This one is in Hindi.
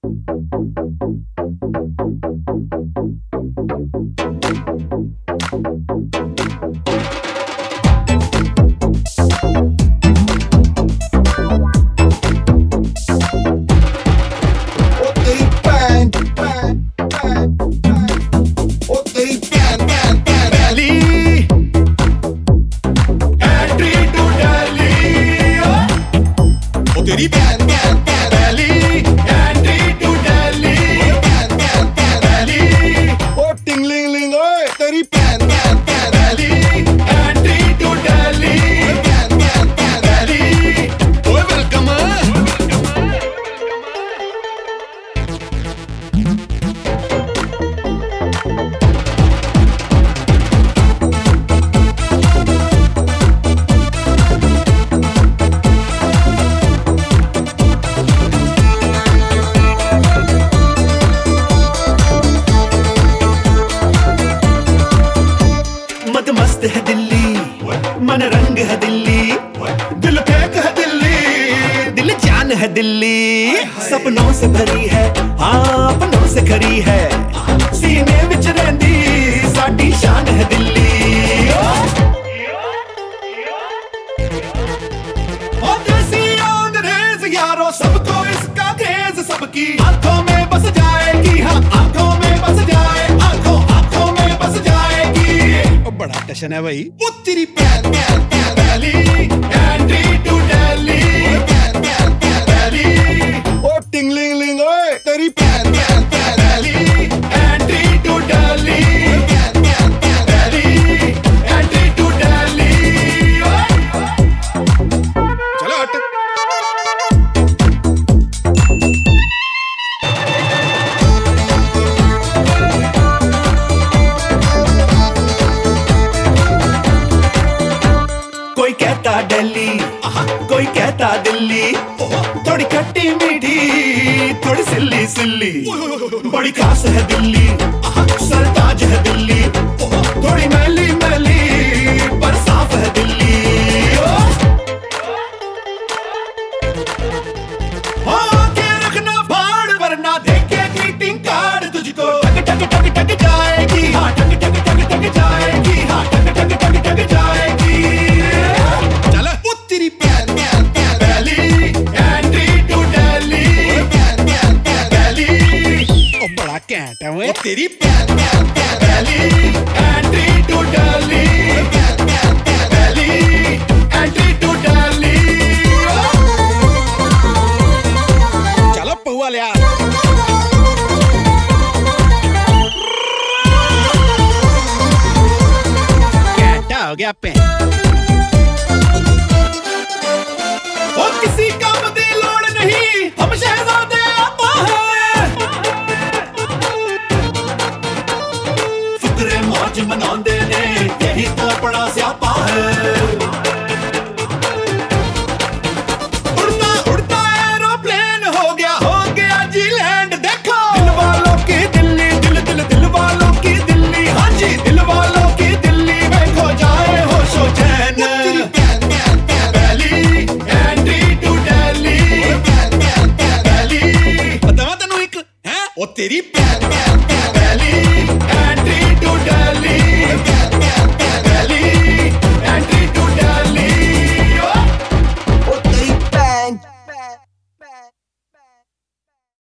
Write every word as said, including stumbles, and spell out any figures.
तेरी बैन बैन बैन दिल्ली एंट्री टू दिल्ली बैन बैन बैन दिल्ली ओ टिंगलिंग लिंग ओए तेरी बैन बैन बैन दिल्ली एंट्री टू दिल्ली बैन बैन बैन दिल्ली ओए वेलकम मस्त है दिल्ली मन रंग है दिल्ली दिल फेंक है दिल्ली दिल जान है दिल्ली सपनों से भरी है हाँ अपनों से खरी है सीने विच रहंदी साडी शान है दिल्ली ओ देसी अंग्रेज यारो सबको इसका क्रेज सबकी आंखों में बस जाएगी हाँ आंखों में बस जाए आंखों आंखों में बस जाएगी बड़ा टशन है भाई वो तेरी बैन बैन बैन दिल्ली एंट्री टू दिल्ली बैन बैन बैन दिल्ली ओ टिंगलिंग लिंग ओए तेरी बैन बैन बैन दिल्ली एंट्री टू दिल्ली बैन बैन बैन दिल्ली एंट्री टू दिल्ली चलो हट कोई कहता दिल्ली कोई कहता दिल्ली थोड़ी खट्टी मीठी थोड़ी सिल्ली सिल्ली बड़ी खास है दिल्ली सरताज है दिल्ली थोड़ी मैली मैली पर साफ है दिल्ली आके रखना फाड़ वरना देखे ग्रीटिंग कार्ड तुझको टक टक टक टक जाएगी हाँ टक टक टक टक जाएगी हाँ टक टक टक टक जाएगी कैंट है वो तेरी बैन बैन बैन दिल्ली एंट्री टू दिल्ली बैन बैन बैन दिल्ली एंट्री टू दिल्ली चलो पहुआ ले कैंट हो गया पे ओ किसी काम दी लोड़ नहीं हम शहजादे आपा है मौज मनांदे ने यही तो अपना स्यापा है उड़ता उड़ता एरोप्लेन हो गया हो गया जी लैंड देखो दिल वालों की दिल्ली दिल दिल दिल वालों की दिल्ली हाँ जी दिल वालों की दिल्ली में खो जाए होशो चैन बैन बैन बैन दिल्ली एंट्री टू दिल्ली बैन बैन बैन दिल्ली बतावा तन्नू एक है ओ तेरी बैन बैन बैन दिल्ली